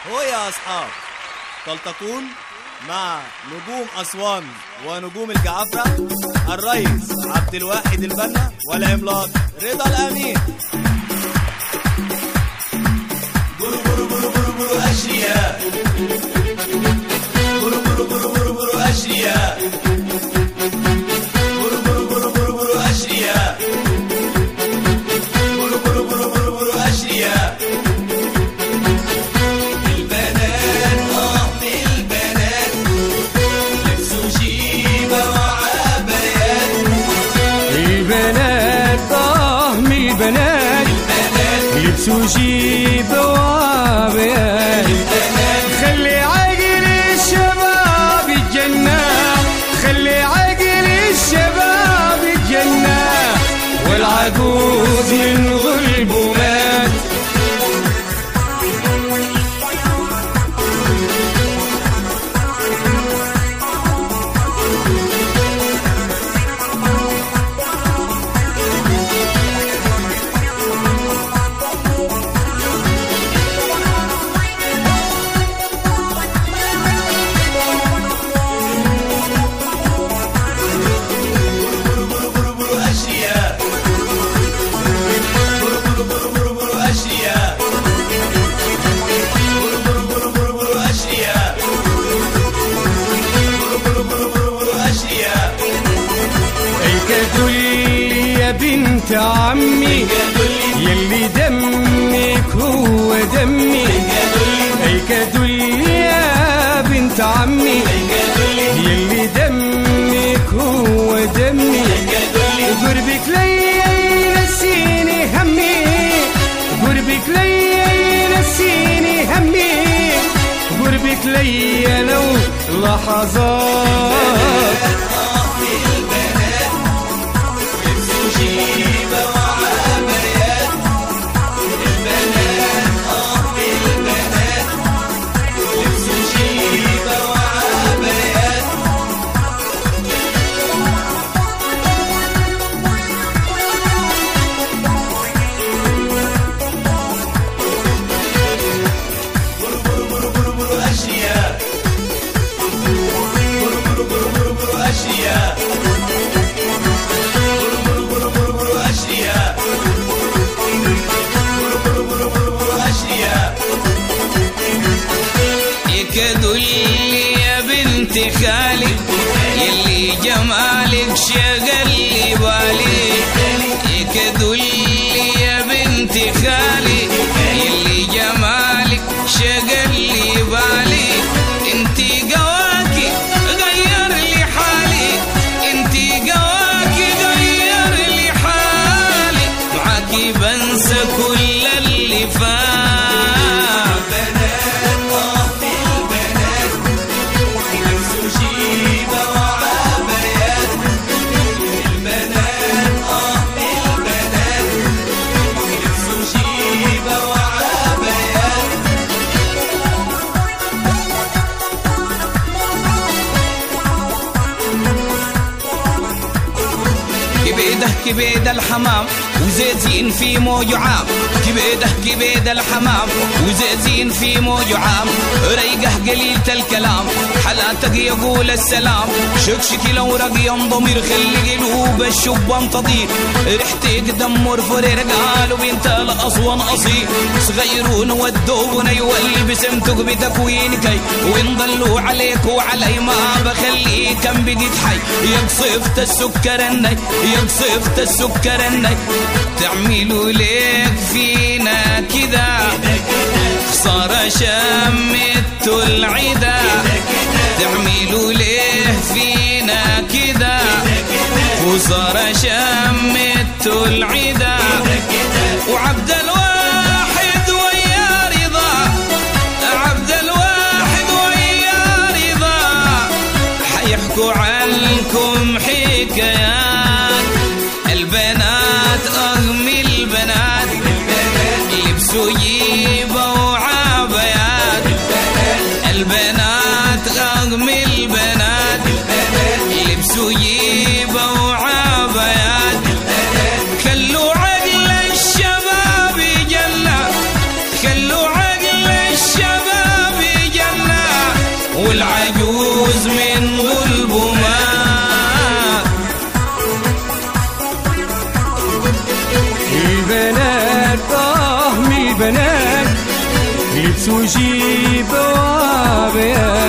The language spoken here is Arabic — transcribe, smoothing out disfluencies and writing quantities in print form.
هو يا أصحاب تلتقون مع نجوم أسوان ونجوم الجعفرة الرئيس عبد الواحد البنا والعملاق رضا الأمين. برو برو برو برو برو أشرياء، برو برو برو برو برو أشرياء، برو برو برو برو برو أشرياء، برو برو برو برو برو أشرياء. لبسوا جيبة وعبايات، خلي عقل الشباب يتجنى، خلي عقل الشباب يتجنى، والعجوز من غلبه مات. بنت عمي يلي دمك هو دمي، ايكادولي يا بنت عمي يلي دمك هو دمي، قربك ليا ينسيني همي، قربك ليا ينسيني همي، قربك ليا لو لحظات. جيبة وعبايات البنات، البنات لبسوا جيبة وعبايات. برو برو برو برو برو أشرياء، برو برو برو برو برو أشرياء، كدلي يا بنت خالي يلي جمالك شغل لي بالي، كدلي يا بنت خالي يلي جمالك شغل لي بالي، انتي قواكي غير لي حالي، انتي قواكي غير لي حالي، معاكي بنسى كل اللي فات. كبيد الحمام وزيزين في موج عام، كبيد الحمام وزيزين في موج عام، ريقه قليلة الكلام حالاتك يقول السلام، شكشكي لو رقي ضمير خلي قلوب الشبان تطير، ريحتك دمر فرير قالوا بنت الأصوان أصيل، صغيرون ودون يولي بسمتك بتكوينك، وإن ضلوا عليك وعلي ما بخليك كم بقيت حي، يقصفت السكر الني يقصفت السكر الني، تعملوا ليك فينا كذا خسارة شمت العدا، تعملوا ليه فينا كذا خسارة شمت العدا، وعبد الواحد ويا رضا، عبد الواحد ويا رضا حيحكوا عنكم حكايات، البنات أغمي البنات لبسوا جيبة وعبايات، البنات أغمي البنات لبسوا جيبة وعبايات، خلوا عقل الشباب يجلى، خلوا عقل الشباب لبسوا جيبه وابيات